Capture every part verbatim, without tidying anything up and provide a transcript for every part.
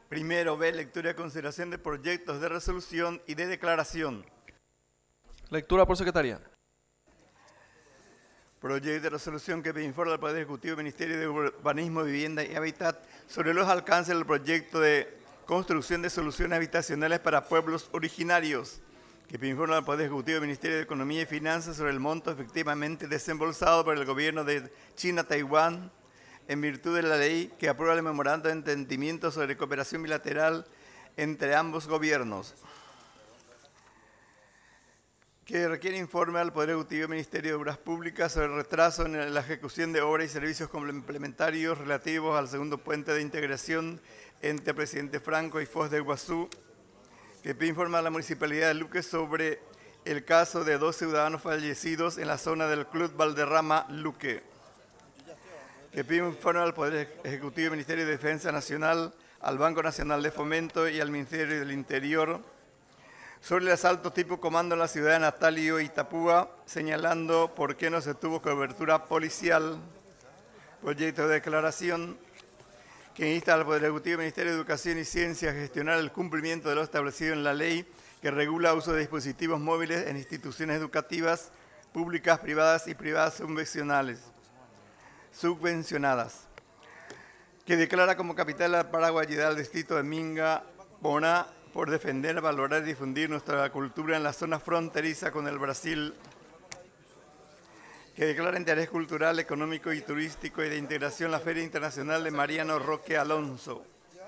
Primero, B, lectura y consideración de proyectos de resolución y de declaración. Lectura por secretaría. Proyecto de resolución que informa al Poder Ejecutivo y Ministerio de Urbanismo, Vivienda y Hábitat sobre los alcances del proyecto de construcción de soluciones habitacionales para pueblos originarios. Que informa al Poder Ejecutivo y Ministerio de Economía y Finanzas sobre el monto efectivamente desembolsado por el gobierno de China-Taiwán en virtud de la ley que aprueba el memorando de entendimiento sobre cooperación bilateral entre ambos gobiernos. Que requiere informe al Poder Ejecutivo y Ministerio de Obras Públicas sobre el retraso en la ejecución de obras y servicios complementarios relativos al segundo puente de integración entre Presidente Franco y Foz de Iguazú. Que pide informe a la Municipalidad de Luque sobre el caso de dos ciudadanos fallecidos en la zona del Club Valderrama Luque. Que pide informe al Poder Ejecutivo y Ministerio de Defensa Nacional, al Banco Nacional de Fomento y al Ministerio del Interior sobre el asalto tipo comando en la ciudad de Natalio, Itapúa, señalando por qué no se tuvo cobertura policial. Proyecto de declaración que insta al Poder Ejecutivo y Ministerio de Educación y Ciencia a gestionar el cumplimiento de lo establecido en la ley que regula uso de dispositivos móviles en instituciones educativas públicas, privadas y privadas subvencionales, subvencionadas. Que declara como capital la paraguayidad del distrito de Minga, Boná, por defender, valorar y difundir nuestra cultura en la zona fronteriza con el Brasil. Que declara interés cultural, económico y turístico y de integración la Feria Internacional de Mariano Roque Alonso.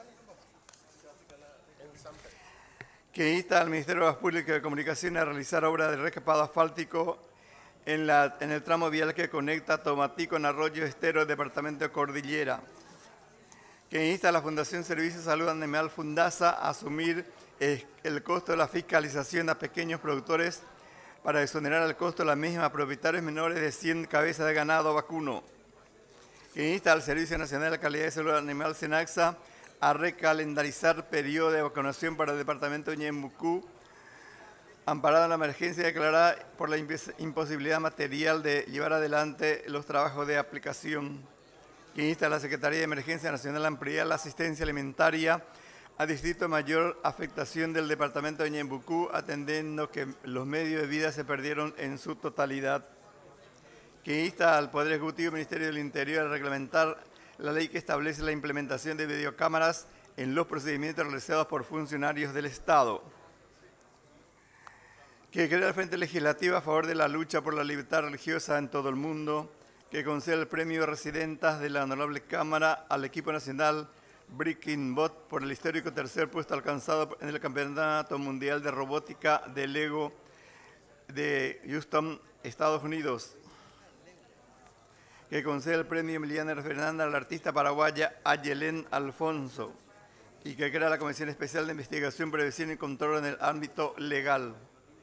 Que insta al Ministerio de Obras Públicas y de Comunicaciones a realizar obras de recapado asfáltico en, la, en el tramo vial que conecta Tomatí con Arroyo Estero, departamento de Cordillera. Que insta a la Fundación Servicios Salud Animal Fundasa a asumir el costo de la fiscalización a pequeños productores para exonerar el costo de la misma a propietarios menores de cien cabezas de ganado vacuno. Que insta al Servicio Nacional de Calidad de Salud Animal SENAXA a recalendarizar periodo de vacunación para el departamento de Ñembucú, amparado en la emergencia declarada por la imposibilidad material de llevar adelante los trabajos de aplicación. Que insta a la Secretaría de Emergencia Nacional a ampliar la asistencia alimentaria a distrito de mayor afectación del departamento de Ñembucú, atendiendo que los medios de vida se perdieron en su totalidad. Que insta al Poder Ejecutivo y Ministerio del Interior a reglamentar la ley que establece la implementación de videocámaras en los procedimientos realizados por funcionarios del Estado. Que crea el Frente Legislativo a favor de la lucha por la libertad religiosa en todo el mundo. Que conceda el premio Residentas de la Honorable Cámara al equipo nacional Breaking Bot por el histórico tercer puesto alcanzado en el Campeonato Mundial de Robótica de Lego de Houston, Estados Unidos. Que conceda el premio Emiliana Fernanda al artista paraguaya Ayelén Alfonso. Y que crea la Comisión Especial de Investigación, Prevención y Control en el ámbito legal.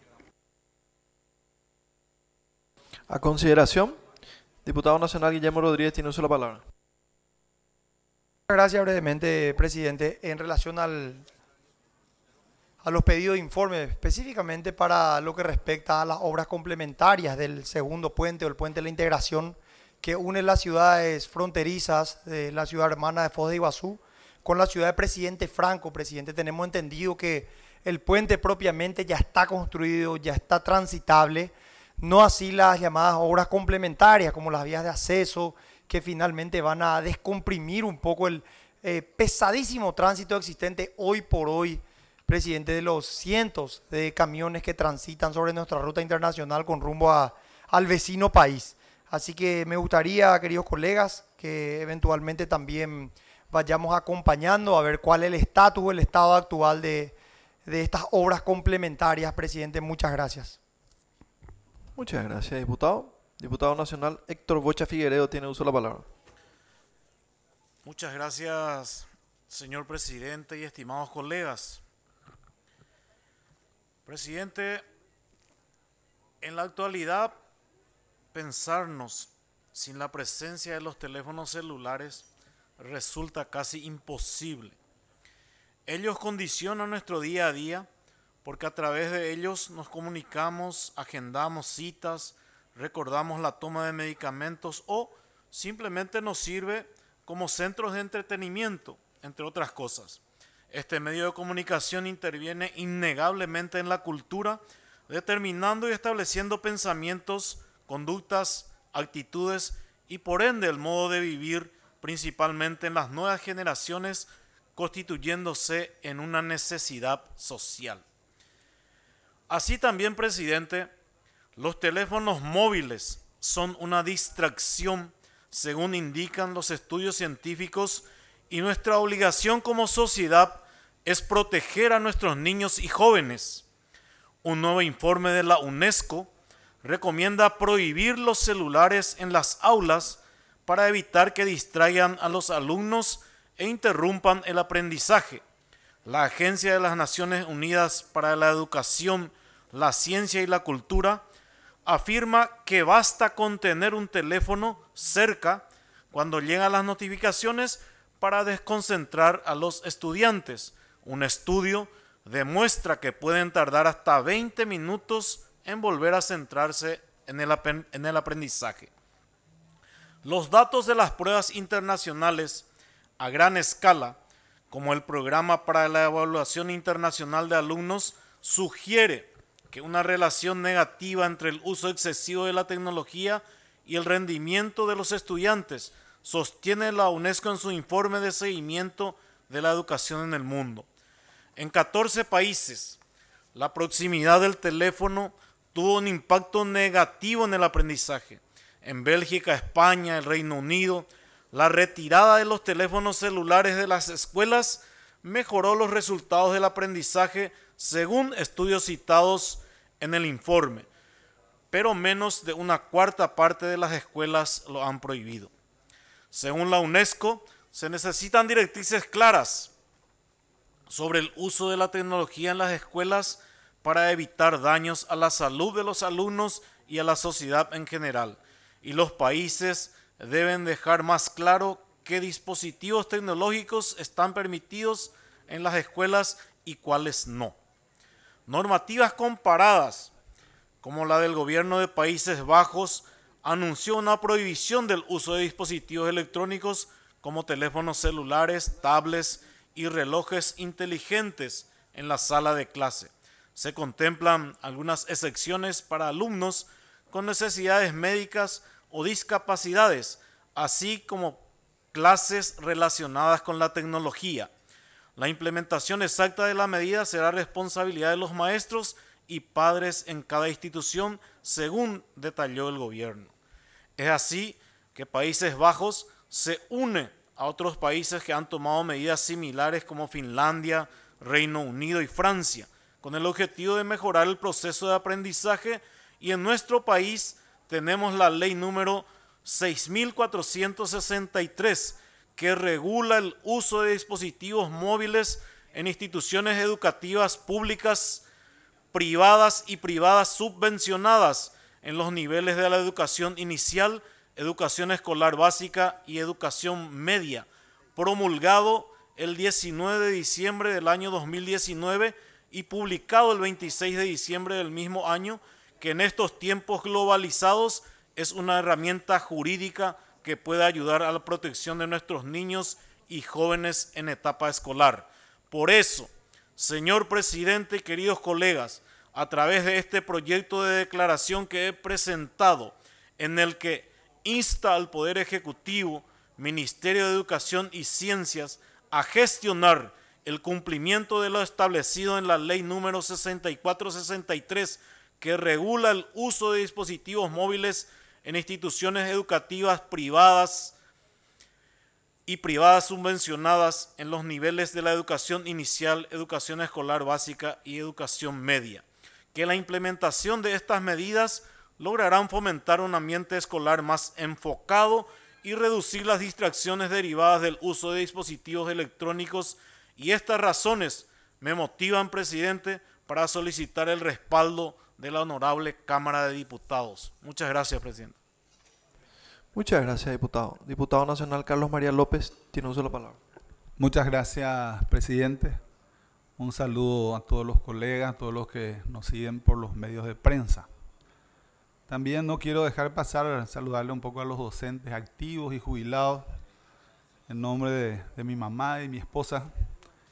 A consideración, diputado nacional Guillermo Rodríguez tiene uso de la palabra. Gracias brevemente, presidente. En relación al, a los pedidos de informe, específicamente para lo que respecta a las obras complementarias del segundo puente o el puente de la integración que une las ciudades fronterizas de la ciudad hermana de Foz de Iguazú con la ciudad de Presidente Franco. Presidente, tenemos entendido que el puente propiamente ya está construido, ya está transitable, no así las llamadas obras complementarias como las vías de acceso, que finalmente van a descomprimir un poco el eh, pesadísimo tránsito existente hoy por hoy, presidente, de los cientos de camiones que transitan sobre nuestra ruta internacional con rumbo a, al vecino país. Así que me gustaría, queridos colegas, que eventualmente también vayamos acompañando a ver cuál es el estatus o el estado actual de, de estas obras complementarias, presidente. Muchas gracias. Muchas gracias, diputado. Diputado nacional Héctor Bocha Figueredo tiene uso de la palabra. Muchas gracias, señor presidente y estimados colegas. Presidente, en la actualidad, pensarnos sin la presencia de los teléfonos celulares resulta casi imposible. Ellos condicionan nuestro día a día porque a través de ellos nos comunicamos, agendamos citas, recordamos la toma de medicamentos o simplemente nos sirve como centros de entretenimiento, entre otras cosas. Este medio de comunicación interviene innegablemente en la cultura, determinando y estableciendo pensamientos, conductas, actitudes y por ende el modo de vivir, principalmente en las nuevas generaciones, constituyéndose en una necesidad social. Así también, presidente, los teléfonos móviles son una distracción, según indican los estudios científicos, y nuestra obligación como sociedad es proteger a nuestros niños y jóvenes. Un nuevo informe de la UNESCO recomienda prohibir los celulares en las aulas para evitar que distraigan a los alumnos e interrumpan el aprendizaje. La Agencia de las Naciones Unidas para la Educación, la Ciencia y la Cultura afirma que basta con tener un teléfono cerca cuando llegan las notificaciones para desconcentrar a los estudiantes. Un estudio demuestra que pueden tardar hasta veinte minutos en volver a centrarse en el, en el aprendizaje. Los datos de las pruebas internacionales a gran escala, como el Programa para la Evaluación Internacional de Alumnos, sugiere que una relación negativa entre el uso excesivo de la tecnología y el rendimiento de los estudiantes, sostiene la UNESCO en su informe de seguimiento de la educación en el mundo. En catorce países, la proximidad del teléfono tuvo un impacto negativo en el aprendizaje. En Bélgica, España, el Reino Unido, la retirada de los teléfonos celulares de las escuelas mejoró los resultados del aprendizaje según estudios citados en el informe, pero menos de una cuarta parte de las escuelas lo han prohibido. Según la UNESCO, se necesitan directrices claras sobre el uso de la tecnología en las escuelas para evitar daños a la salud de los alumnos y a la sociedad en general. Y los países deben dejar más claro qué dispositivos tecnológicos están permitidos en las escuelas y cuáles no. Normativas comparadas, como la del gobierno de Países Bajos, anunció una prohibición del uso de dispositivos electrónicos como teléfonos celulares, tablets y relojes inteligentes en la sala de clase. Se contemplan algunas excepciones para alumnos con necesidades médicas o discapacidades, así como clases relacionadas con la tecnología. La implementación exacta de la medida será responsabilidad de los maestros y padres en cada institución, según detalló el gobierno. Es así que Países Bajos se une a otros países que han tomado medidas similares como Finlandia, Reino Unido y Francia, con el objetivo de mejorar el proceso de aprendizaje, y en nuestro país tenemos la ley número seis mil cuatrocientos sesenta y tres que regula el uso de dispositivos móviles en instituciones educativas públicas, privadas y privadas subvencionadas en los niveles de la educación inicial, educación escolar básica y educación media, promulgado el diecinueve de diciembre del año dos mil diecinueve y publicado el veintiséis de diciembre del mismo año, que en estos tiempos globalizados es una herramienta jurídica que puede ayudar a la protección de nuestros niños y jóvenes en etapa escolar. Por eso, señor presidente y queridos colegas, a través de este proyecto de declaración que he presentado, en el que insta al Poder Ejecutivo, Ministerio de Educación y Ciencias, a gestionar el cumplimiento de lo establecido en la ley número sesenta y cuatro sesenta y tres, que regula el uso de dispositivos móviles en instituciones educativas privadas y privadas subvencionadas en los niveles de la educación inicial, educación escolar básica y educación media. Que la implementación de estas medidas lograrán fomentar un ambiente escolar más enfocado y reducir las distracciones derivadas del uso de dispositivos electrónicos, y estas razones me motivan, presidente, para solicitar el respaldo de la honorable Cámara de Diputados. Muchas gracias, presidente. Muchas gracias, diputado. Diputado nacional Carlos María López, tiene uso de la palabra. Muchas gracias, presidente. Un saludo a todos los colegas, a todos los que nos siguen por los medios de prensa. También no quiero dejar pasar, saludarle un poco a los docentes activos y jubilados, en nombre de, de mi mamá y mi esposa,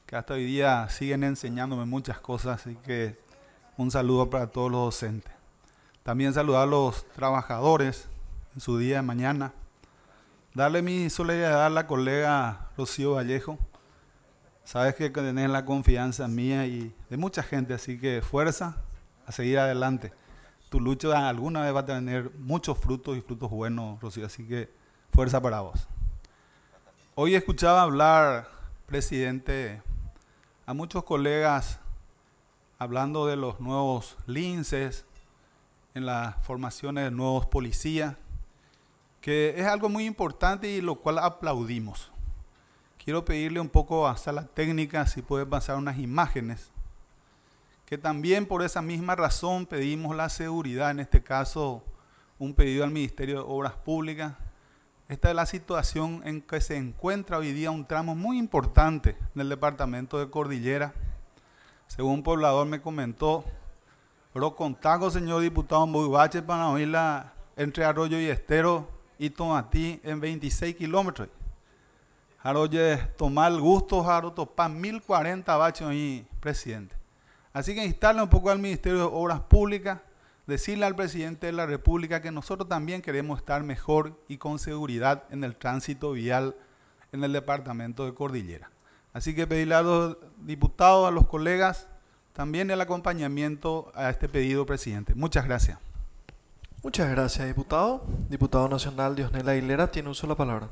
que hasta hoy día siguen enseñándome muchas cosas, así que un saludo para todos los docentes. También saludar a los trabajadores en su día de mañana. Darle mi solidaridad a la colega Rocío Vallejo. Sabes que tenés la confianza mía y de mucha gente, así que fuerza a seguir adelante. Tu lucha alguna vez va a tener muchos frutos y frutos buenos, Rocío, así que fuerza para vos. Hoy escuchaba hablar, presidente, a muchos colegas hablando de los nuevos linces, en las formaciones de nuevos policías, que es algo muy importante y lo cual aplaudimos. Quiero pedirle un poco a Sala Técnica si puede pasar unas imágenes, que también por esa misma razón pedimos la seguridad, en este caso un pedido al Ministerio de Obras Públicas. Esta es la situación en que se encuentra hoy día un tramo muy importante del departamento de Cordillera. Según un poblador me comentó, pero contago, señor diputado, muy bache para oír la entre Arroyo y Estero y Tomatí en veintiséis kilómetros. Arroyo tomar el gusto, Jaro topar mil cuarenta baches ahí, presidente. Así que instarle un poco al Ministerio de Obras Públicas, decirle al presidente de la República que nosotros también queremos estar mejor y con seguridad en el tránsito vial en el departamento de Cordillera. Así que pedirle a los diputados, a los colegas, también el acompañamiento a este pedido, presidente. Muchas gracias. Muchas gracias, diputado. Diputado nacional Diosnel Aguilera tiene uso de la palabra.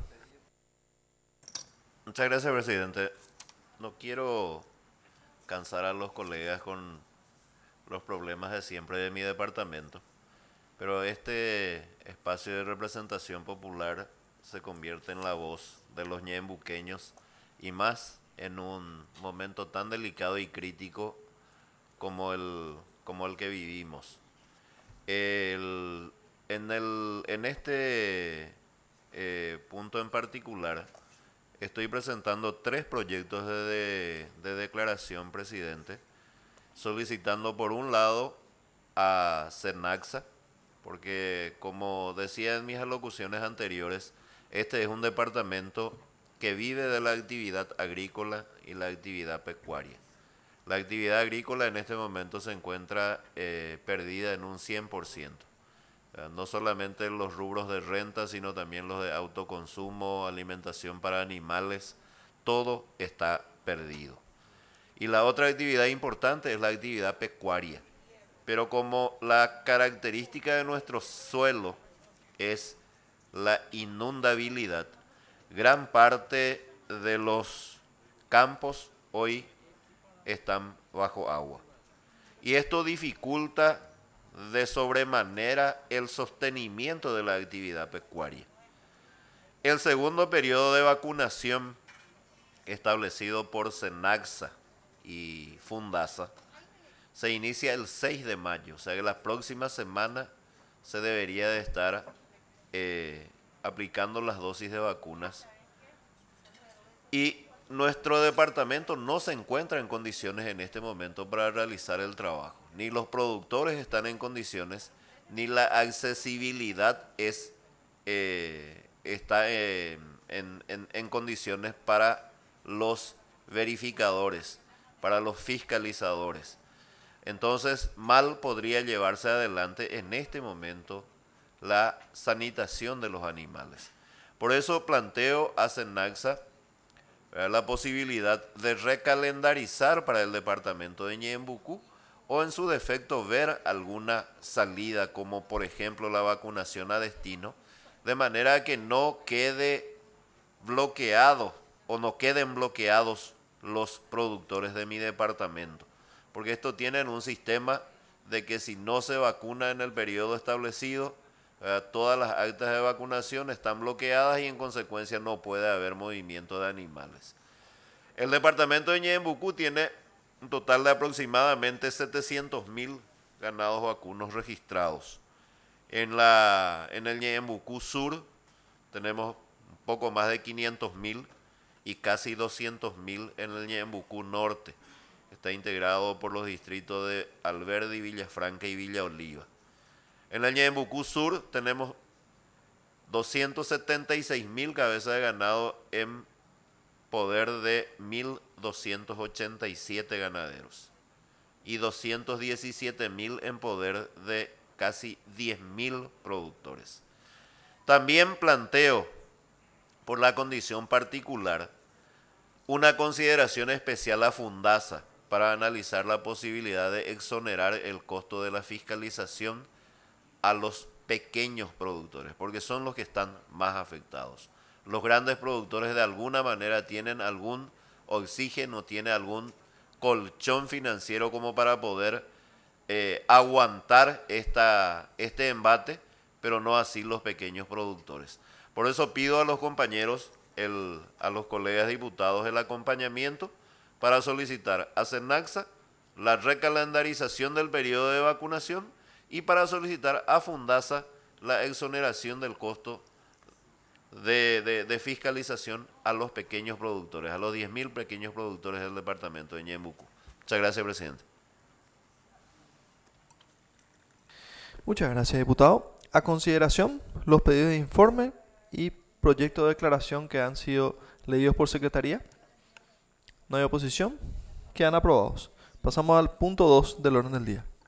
Muchas gracias, presidente. No quiero cansar a los colegas con los problemas de siempre de mi departamento, pero este espacio de representación popular se convierte en la voz de los ñembuqueños y más en un momento tan delicado y crítico como el, como el que vivimos. El, en, el, en este eh, punto en particular, estoy presentando tres proyectos de, de, de declaración, presidente, solicitando por un lado a Cenaxa, porque como decía en mis alocuciones anteriores, este es un departamento que vive de la actividad agrícola y la actividad pecuaria. La actividad agrícola en este momento se encuentra eh, perdida en un cien por ciento. Eh, no solamente los rubros de renta, sino también los de autoconsumo, alimentación para animales, todo está perdido. Y la otra actividad importante es la actividad pecuaria. Pero como la característica de nuestro suelo es la inundabilidad, gran parte de los campos hoy están bajo agua. Y esto dificulta de sobremanera el sostenimiento de la actividad pecuaria. El segundo periodo de vacunación establecido por Cenaxa y Fundasa se inicia el seis de mayo, o sea que la próxima semana se debería de estar eh, aplicando las dosis de vacunas. Y nuestro departamento no se encuentra en condiciones en este momento para realizar el trabajo. Ni los productores están en condiciones, ni la accesibilidad es, eh, está eh, en, en, en condiciones para los verificadores, para los fiscalizadores. Entonces, mal podría llevarse adelante en este momento la sanitación de los animales. Por eso planteo a Cenaxa la posibilidad de recalendarizar para el departamento de Ñembucú o en su defecto ver alguna salida como por ejemplo la vacunación a destino, de manera que no quede bloqueado o no queden bloqueados los productores de mi departamento, porque esto tienen un sistema de que si no se vacuna en el periodo establecido, eh, todas las actas de vacunación están bloqueadas y en consecuencia no puede haber movimiento de animales. El departamento de Ñembucú tiene un total de aproximadamente setecientos mil ganados vacunos registrados. En, la, en el Ñembucú Sur tenemos un poco más de quinientos mil y casi doscientos mil en el Ñembucú Norte. Está integrado por los distritos de Alberdi, Villafranca y Villa Oliva. En el Ñembucú Sur tenemos doscientos setenta y seis mil cabezas de ganado en poder de mil doscientos ochenta y siete ganaderos y doscientos diecisiete mil en poder de casi diez mil productores. También planteo, por la condición particular, una consideración especial a Fundasa para analizar la posibilidad de exonerar el costo de la fiscalización a los pequeños productores, porque son los que están más afectados. Los grandes productores de alguna manera tienen algún oxígeno, tienen algún colchón financiero como para poder eh, aguantar esta, este embate, pero no así los pequeños productores. Por eso pido a los compañeros, el, a los colegas diputados, el acompañamiento para solicitar a Cenaxa la recalendarización del periodo de vacunación y para solicitar a Fundasa la exoneración del costo de, de, de fiscalización a los pequeños productores, a los diez mil pequeños productores del departamento de Ñeembucú. Muchas gracias, presidente. Muchas gracias, diputado. A consideración, los pedidos de informe y proyecto de declaración que han sido leídos por Secretaría. No hay oposición. Quedan aprobados. Pasamos al punto dos del orden del día.